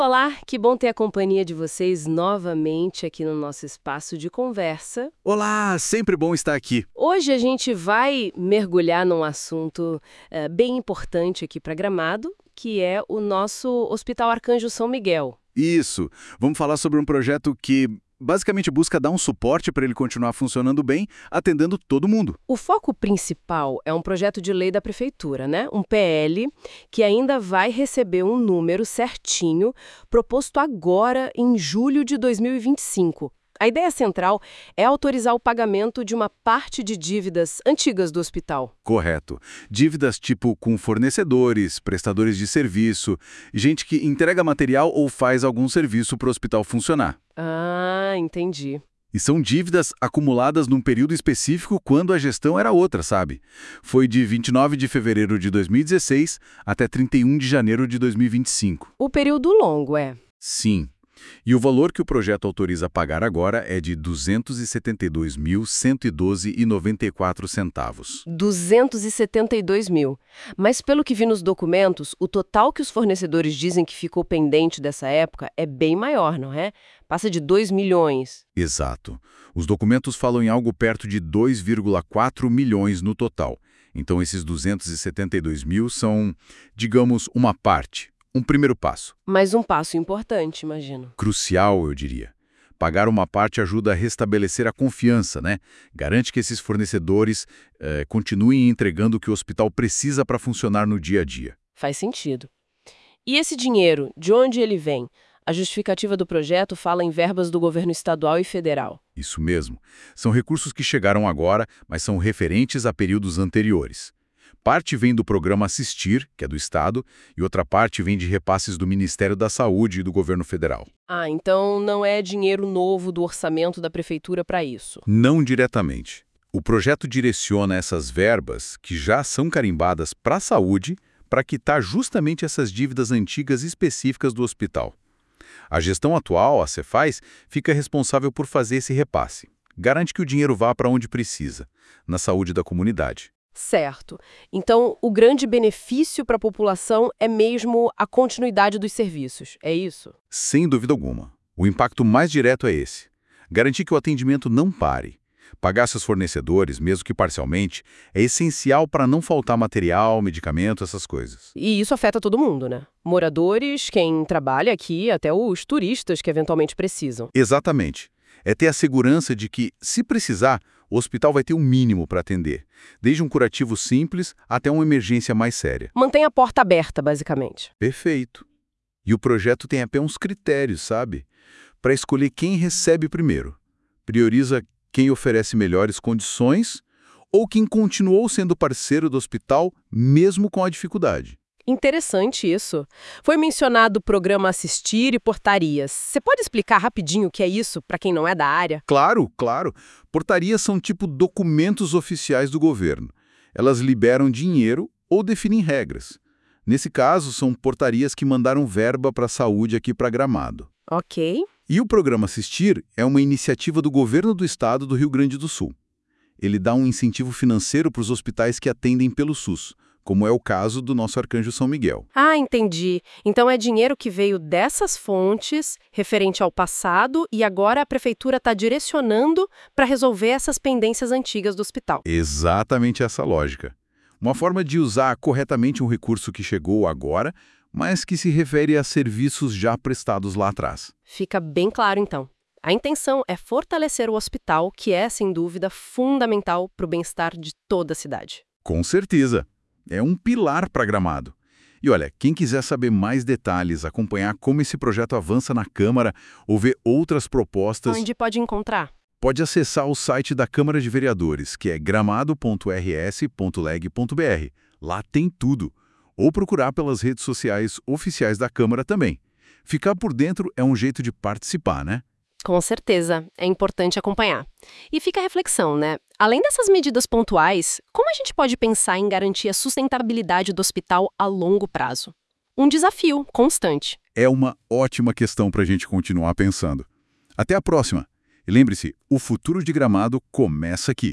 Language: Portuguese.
Olá, que bom ter a companhia de vocês novamente aqui no nosso espaço de conversa. Olá, sempre bom estar aqui. Hoje a gente vai mergulhar num assunto bem importante aqui para Gramado, que é o nosso Hospital Arcanjo São Miguel. Isso, vamos falar sobre um projeto que basicamente busca dar um suporte para ele continuar funcionando bem, atendendo todo mundo. O foco principal é um projeto de lei da prefeitura, né? Um PL, que ainda vai receber um número certinho, proposto agora em julho de 2025. A ideia central é autorizar o pagamento de uma parte de dívidas antigas do hospital. Correto. Dívidas tipo com fornecedores, prestadores de serviço, gente que entrega material ou faz algum serviço para o hospital funcionar. Ah, entendi. E são dívidas acumuladas num período específico quando a gestão era outra, sabe? Foi de 29 de fevereiro de 2016 até 31 de janeiro de 2025. O período longo, é. Sim. E o valor que o projeto autoriza a pagar agora é de R$ 272.112,94. 272 mil. Mas pelo que vi nos documentos, o total que os fornecedores dizem que ficou pendente dessa época é bem maior, não é? Passa de 2 milhões. Exato. Os documentos falam em algo perto de 2,4 milhões no total. Então esses 272 mil são, digamos, uma parte. Um primeiro passo. Mas um passo importante, imagino. Crucial, eu diria. Pagar uma parte ajuda a restabelecer a confiança, né? Garante que esses fornecedores continuem entregando o que o hospital precisa para funcionar no dia a dia. Faz sentido. E esse dinheiro, de onde ele vem? A justificativa do projeto fala em verbas do governo estadual e federal. Isso mesmo. São recursos que chegaram agora, mas são referentes a períodos anteriores. Parte vem do programa Assistir, que é do Estado, e outra parte vem de repasses do Ministério da Saúde e do governo federal. Ah, então não é dinheiro novo do orçamento da prefeitura para isso. Não diretamente. O projeto direciona essas verbas, que já são carimbadas para a saúde, para quitar justamente essas dívidas antigas específicas do hospital. A gestão atual, a Cefaz, fica responsável por fazer esse repasse. Garante que o dinheiro vá para onde precisa, na saúde da comunidade. Certo. Então, o grande benefício para a população é mesmo a continuidade dos serviços, é isso? Sem dúvida alguma. O impacto mais direto é esse. Garantir que o atendimento não pare. Pagar seus fornecedores, mesmo que parcialmente, é essencial para não faltar material, medicamento, essas coisas. E isso afeta todo mundo, né? Moradores, quem trabalha aqui, até os turistas que eventualmente precisam. Exatamente. É ter a segurança de que, se precisar, o hospital vai ter o mínimo para atender, desde um curativo simples até uma emergência mais séria. Mantém a porta aberta, basicamente. Perfeito. E o projeto tem até uns critérios, sabe? Para escolher quem recebe primeiro. Prioriza quem oferece melhores condições ou quem continuou sendo parceiro do hospital mesmo com a dificuldade. Interessante isso. Foi mencionado o programa Assistir e Portarias. Você pode explicar rapidinho o que é isso para quem não é da área? Claro, claro. Portarias são tipo documentos oficiais do governo. Elas liberam dinheiro ou definem regras. Nesse caso, são portarias que mandaram verba para a saúde aqui para Gramado. Ok. E o programa Assistir é uma iniciativa do governo do estado do Rio Grande do Sul. Ele dá um incentivo financeiro para os hospitais que atendem pelo SUS, como é o caso do nosso Arcanjo São Miguel. Ah, entendi. Então é dinheiro que veio dessas fontes, referente ao passado, e agora a prefeitura está direcionando para resolver essas pendências antigas do hospital. Exatamente essa lógica. Uma forma de usar corretamente um recurso que chegou agora, mas que se refere a serviços já prestados lá atrás. Fica bem claro, então. A intenção é fortalecer o hospital, que é, sem dúvida, fundamental para o bem-estar de toda a cidade. Com certeza. É um pilar para Gramado. E olha, quem quiser saber mais detalhes, acompanhar como esse projeto avança na Câmara ou ver outras propostas, Onde pode encontrar? pode acessar o site da Câmara de Vereadores, que é gramado.rs.leg.br. Lá tem tudo. Ou procurar pelas redes sociais oficiais da Câmara também. Ficar por dentro é um jeito de participar, né? Com certeza, é importante acompanhar. E fica a reflexão, né? Além dessas medidas pontuais, como a gente pode pensar em garantir a sustentabilidade do hospital a longo prazo? Um desafio constante. É uma ótima questão para a gente continuar pensando. Até a próxima! E lembre-se, o futuro de Gramado começa aqui.